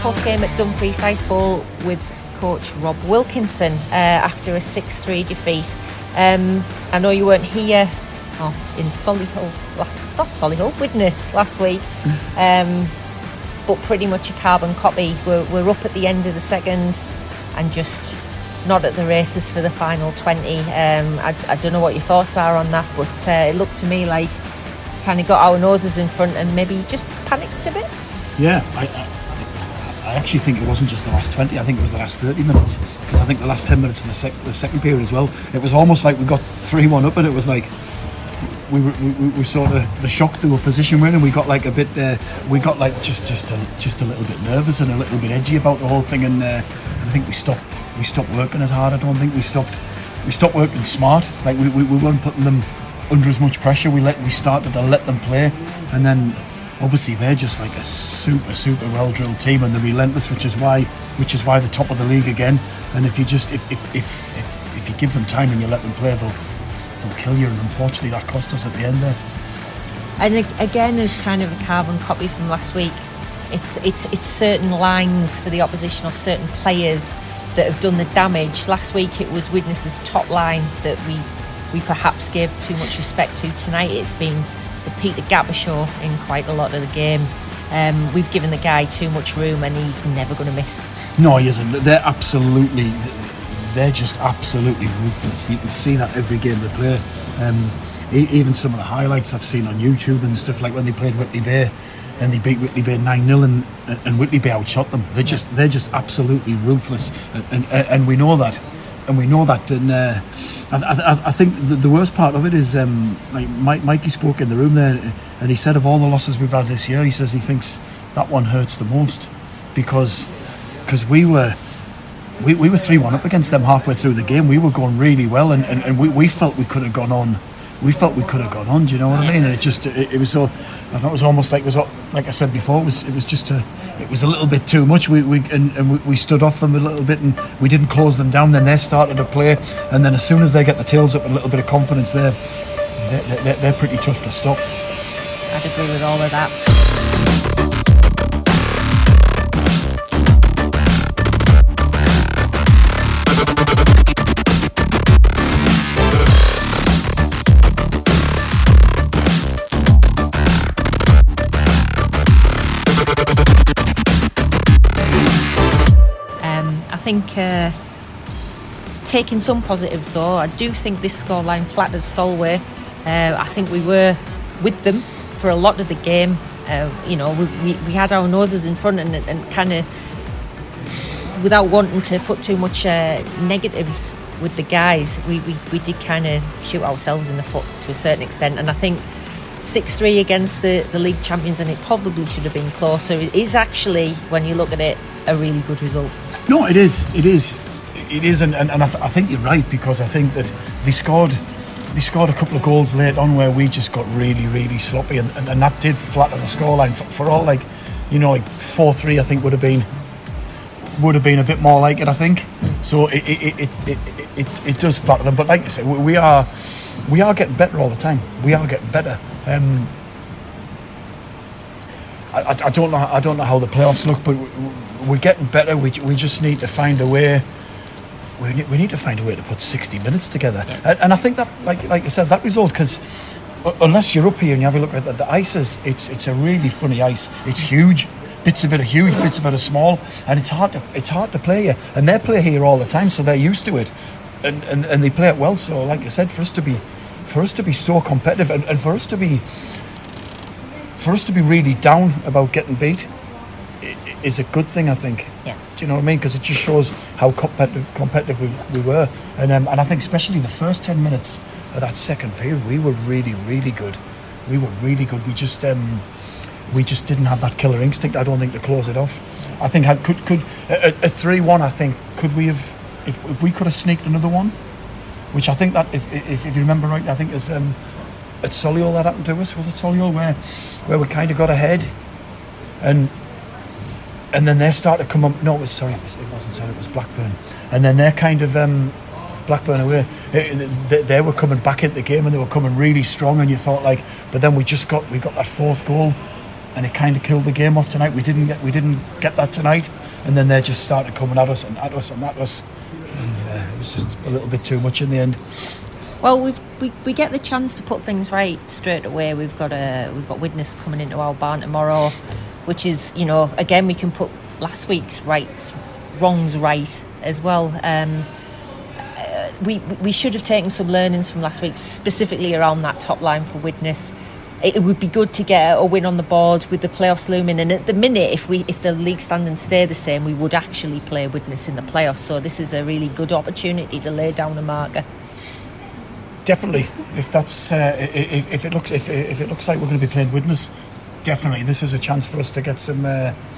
post-game at Dumfries Ice Bowl with coach Rob Wilkinson after a 6-3 defeat. I know you weren't here in Widnes last week, but pretty much a carbon copy. We're up at the end of the second and just not at the races for the final 20. I don't know what your thoughts are on that, but it looked to me like kind of got our noses in front and maybe just panicked a bit. Yeah, I actually think it wasn't just the last 20, I think it was the last 30 minutes, because I think the last 10 minutes of the second period as well, it was almost like we got 3-1 up and it was like we sort of the shock to a position we're in, and we got like a bit we got like just a little bit nervous and a little bit edgy about the whole thing, and I think we stopped working as hard. I don't think we stopped working smart. Like we weren't putting them under as much pressure. We started to let them play, and then obviously they're just like a super well drilled team, and they're relentless, which is why they're top of the league again. And if you just if you give them time and you let them play, they'll kill you, and unfortunately that cost us at the end there. And again, as kind of a carbon copy from last week, it's certain lines for the opposition or certain players that have done the damage. Last week it was Widnes's top line that we perhaps gave too much respect to. Tonight it's been the Peter Gabbershaw in quite a lot of the game. We've given the guy too much room and he's never going to miss. No, he isn't. They're just absolutely ruthless. You can see that every game they play. Even some of the highlights I've seen on YouTube and stuff, like when they played Whitley Bay and they beat Whitley Bay 9-0 and Whitley Bay outshot them. They're just absolutely ruthless, and we know that. And I think the worst part of it is like Mikey spoke in the room there, and he said of all the losses we've had this year, he says he thinks that one hurts the most because we were 3-1 up against them halfway through the game. We were going really well, and we felt we could have gone on. Do you know what I mean? And it was so. I thought it was almost like like I said before. It was a little bit too much. We stood off them a little bit, and we didn't close them down. Then they started to play, and then as soon as they get the tails up and a little bit of confidence, they're pretty tough to stop. I'd agree with all of that. I think taking some positives though, I do think this scoreline flatters Solway. I think we were with them for a lot of the game. We had our noses in front and kind of, without wanting to put too much negatives with the guys, we did kind of shoot ourselves in the foot to a certain extent. And I think 6-3 against the league champions, and it probably should have been closer, it is actually, when you look at it, a really good result. No, it is, and I think you're right, because I think that they scored a couple of goals late on where we just got really, really sloppy, and that did flatten the scoreline. For all, like 4-3, I think would have been a bit more like it, I think. So it does flatten them. But like I say, we are getting better all the time. We are getting better. I don't know how the playoffs look, but we're getting better. We just need to find a way. We need to find a way to put 60 minutes together. And I think that, like I said, that result, because unless you're up here and you have a look at the ice, it's a really funny ice. It's huge. Bits of it are huge, bits of it are small, and it's hard to play here. And they play here all the time, so they're used to it, and they play it well. So, like I said, for us to be so competitive, and for us to be really down about getting beat is a good thing, I think. Yeah. Do you know what I mean? Because it just shows how competitive we were, and I think especially the first 10 minutes of that second period, we were really, really good. We were really good. We just didn't have that killer instinct, I don't think, to close it off. I think at 3-1, I think could we have, if we could have sneaked another one, which I think that if you remember right, I think it's at Solihull that happened to us. Was it Solihull where we kind of got ahead, and then they started to come up. No, it wasn't Solihull, it was Blackburn, and then they're kind of Blackburn away. They were coming back into the game, and they were coming really strong, and you thought but then we got that fourth goal and it kind of killed the game off tonight. We didn't get that tonight, and then they just started coming at us and at us and at us, and it was just a little bit too much in the end. Well, we get the chance to put things right straight away. We've got Widnes coming into our barn tomorrow, which is, again, we can put last week's wrongs right as well. We should have taken some learnings from last week, specifically around that top line for Widnes. It would be good to get a win on the board with the playoffs looming, and at the minute, if the league standings stay the same, we would actually play Widnes in the playoffs. So this is a really good opportunity to lay down a marker. Definitely, if that's if it looks like we're going to be playing Widnes, definitely this is a chance for us to get some.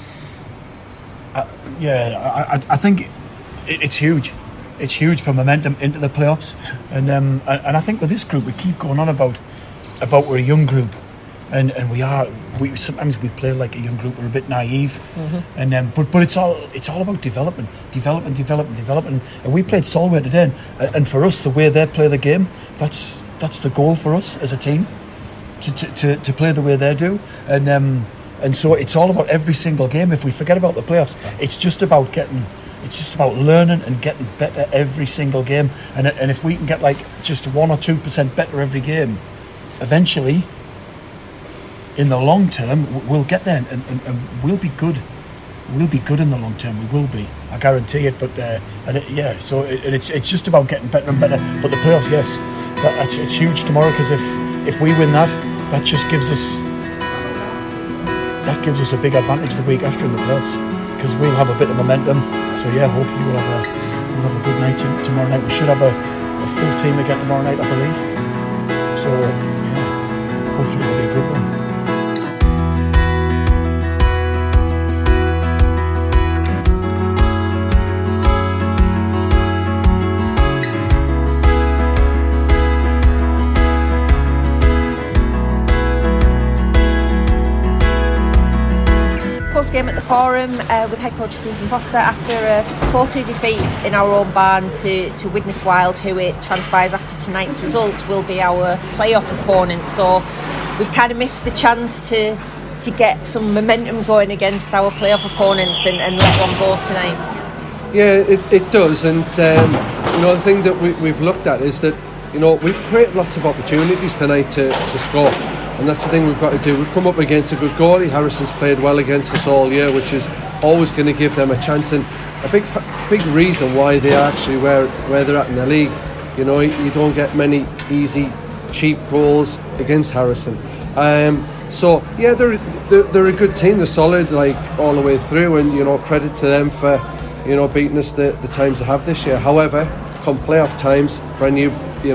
I think it's huge. It's huge for momentum into the playoffs, and I think with this group we keep going on about we're a young group, and we sometimes we play like a young group. We're a bit naive, and but it's all about development, and we played Solway today, and for us the way they play the game, that's the goal for us as a team, to play the way they do, and so it's all about every single game. If we forget about the playoffs, it's just about learning and getting better every single game, and if we can get like just 1 or 2% better every game, eventually in the long term we'll get there, and we'll be good. We'll be good in the long term. We will be, I guarantee it. But so it's just about getting better and better. But the playoffs, yes, it's huge tomorrow, because if we win that just gives us a big advantage the week after in the playoffs, because we'll have a bit of momentum. So yeah, hopefully we'll have a good night tomorrow night. We should have a full team again tomorrow night, I believe. So yeah, hopefully it'll be a good one. Game at the Forum with head coach Stephen Foster after a 4-2 defeat in our own barn to Widnes Wild, who it transpires after tonight's results will be our playoff opponent. So we've kind of missed the chance to get some momentum going against our playoff opponents and let one go tonight. Yeah, it does, and the thing that we've looked at is that we've created lots of opportunities tonight to score. And that's the thing we've got to do. We've come up against a good goalie. Harrison's played well against us all year, which is always going to give them a chance. And a big reason why they are actually where they're at in the league. You don't get many easy, cheap goals against Harrison. So yeah, they're a good team. They're solid, like all the way through. And credit to them for beating us the times they have this year. However, come playoff times, brand new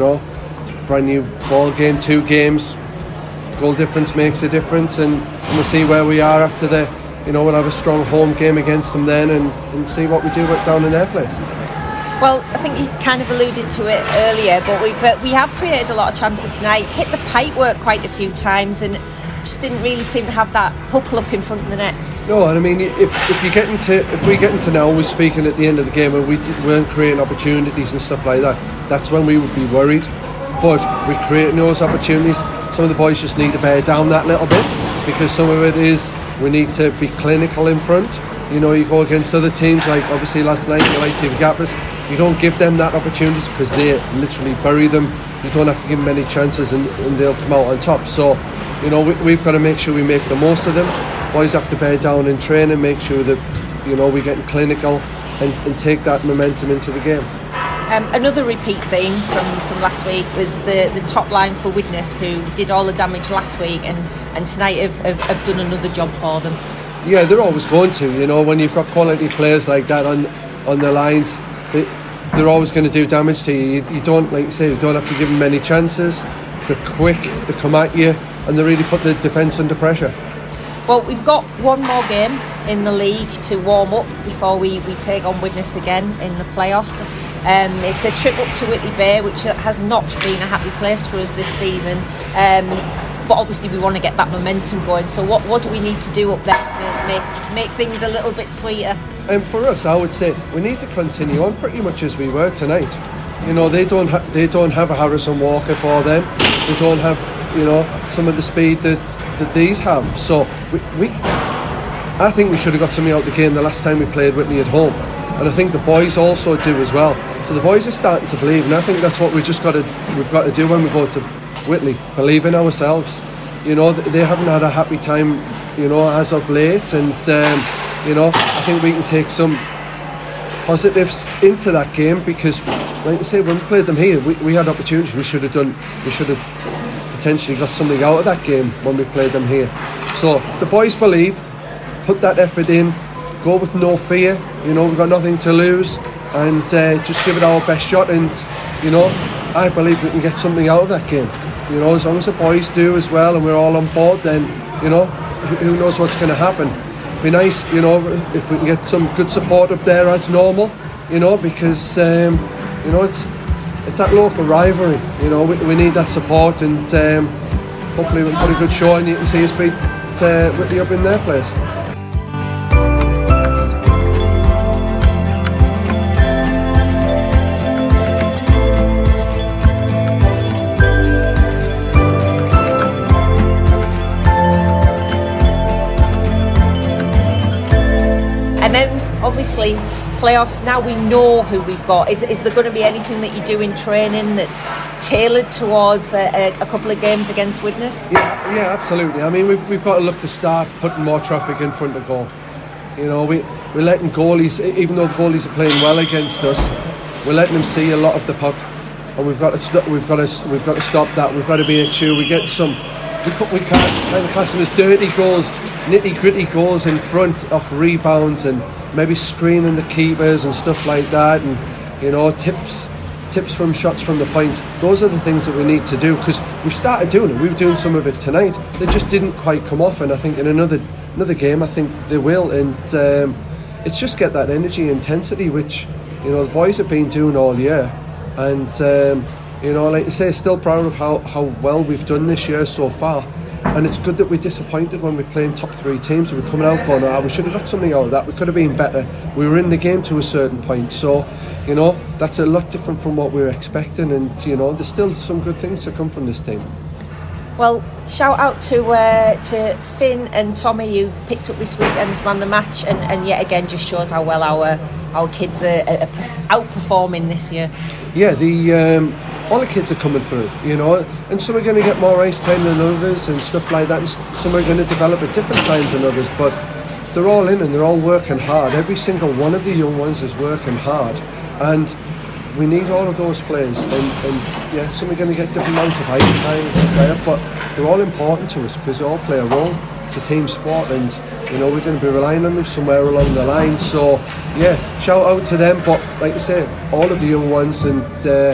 ball game, 2 games. Goal difference makes a difference, and we'll see where we are after we'll have a strong home game against them then, and see what we do down in their place. Well, I think you kind of alluded to it earlier, but we have created a lot of chances tonight, hit the pipe work quite a few times, and just didn't really seem to have that puck look in front of the net. No, and I mean, if we get into now, we're speaking at the end of the game and we weren't creating opportunities and stuff like that, that's when we would be worried. But we're creating those opportunities. Some of the boys just need to bear down that little bit, because some of it is we need to be clinical in front. You go against other teams, like obviously last night, like Steve Gappers, you don't give them that opportunity because they literally bury them. You don't have to give them any chances, and they'll come out on top. So, we've got to make sure we make the most of them. Boys have to bear down in training, make sure that we're getting clinical and take that momentum into the game. Another repeat theme from last week was the top line for Widnes, who did all the damage last week, and tonight have done another job for them. Yeah, they're always going to. When you've got quality players like that on the lines, they're always going to do damage to you. You don't, like you say, you don't have to give them many chances. They're quick, they come at you, and they really put the defence under pressure. Well, we've got one more game in the league to warm up before we take on Widnes again in the playoffs. It's a trip up to Whitley Bay, which has not been a happy place for us this season. But obviously we want to get that momentum going. So what do we need to do up there to make things a little bit sweeter? For us, I would say we need to continue on pretty much as we were tonight. They don't have a Harrison Walker for them. They don't have some of the speed that these have. So I think we should have got something out of the game the last time we played Whitley at home, and I think the boys also do as well. So the boys are starting to believe, and I think that's what we've got to do when we go to Whitley, believe in ourselves. They haven't had a happy time, as of late, and I think we can take some positives into that game, because, like I say, when we played them here, we had opportunities. We should have potentially got something out of that game when we played them here. So the boys believe, put that effort in, go with no fear. We've got nothing to lose, and just give it our best shot. And I believe we can get something out of that game. As long as the boys do as well, and we're all on board, then who knows what's going to happen. Be nice, if we can get some good support up there as normal, because it's that local rivalry. We need that support, and hopefully we'll put a good show, and you can see us beat Whitley up in their place. And then obviously playoffs, now we know who we've got. Is there going to be anything that you do in training that's tailored towards a couple of games against Widnes? Yeah, absolutely. I mean, we've got to look to start putting more traffic in front of goal. We're letting goalies, even though the goalies are playing well against us, we're letting them see a lot of the puck, and we've got to stop that. We've got to make sure we get some. We can't kind of class them as dirty goals, nitty-gritty goals in front of rebounds, and maybe screening the keepers and stuff like that, and tips from shots from the point. Those are the things that we need to do, because we've started doing it. We were doing some of it tonight. They just didn't quite come off, and I think in another game, I think they will. And it's just get that energy, intensity, which the boys have been doing all year, and. Like I say, still proud of how well we've done this year so far, and it's good that we're disappointed when we're playing top three teams. We're coming out going, we should have got something out of that. We could have been better. We were in the game to a certain point, so that's a lot different from what we were expecting, and there's still some good things to come from this team. Well, shout out to Finn and Tommy, who picked up this weekend's man the match, and yet again just shows how well our kids are outperforming this year. Yeah, all the kids are coming through, and some are going to get more ice time than others and stuff like that, and some are going to develop at different times than others, but they're all in and they're all working hard. Every single one of the young ones is working hard, and we need all of those players, and some are going to get different amounts of ice time and stuff like that, but they're all important to us because they all play a role. It's a team sport, and we're going to be relying on them somewhere along the line. So shout out to them, but like I say, all of the young ones, and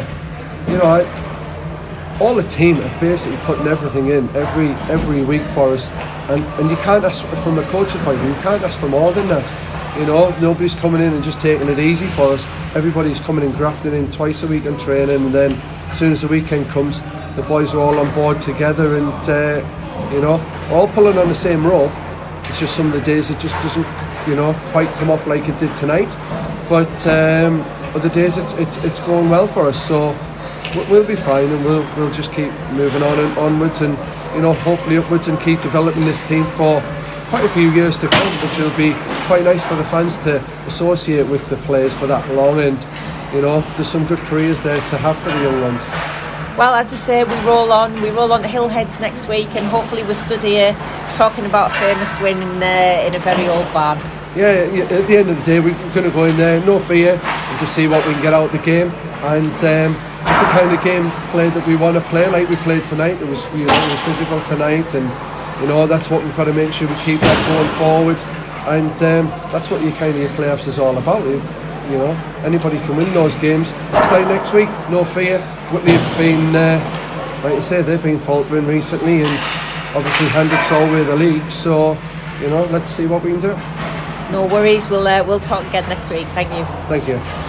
all the team are basically putting everything in every week for us, and you can't ask, from a coach's point of view, you can't ask for more than that. Nobody's coming in and just taking it easy for us. Everybody's coming in, grafting in twice a week on training, and then as soon as the weekend comes, the boys are all on board together, and we're all pulling on the same rope. It's just some of the days it just doesn't quite come off like it did tonight, but other days it's going well for us, so we'll be fine, and we'll just keep moving on and onwards, and hopefully upwards, and keep developing this team for quite a few years to come, which will be quite nice for the fans to associate with the players for that long, and there's some good careers there to have for the young ones. Well, as you say, we roll on to Hillheads next week, and hopefully we're stood here talking about a famous win in a very old barn. Yeah, at the end of the day, we're going to go in there, no fear, and just see what we can get out of the game, and it's the kind of game play that we want to play, like we played tonight. It was we were physical tonight, and that's what we've got to make sure we keep that going forward, and that's what your playoffs is all about. Anybody can win those games. Just like next week, no fear. Whitley have been, like I say, they've been faltering recently, and obviously handed Solway the league. So let's see what we can do. No worries. We'll talk again next week. Thank you. Thank you.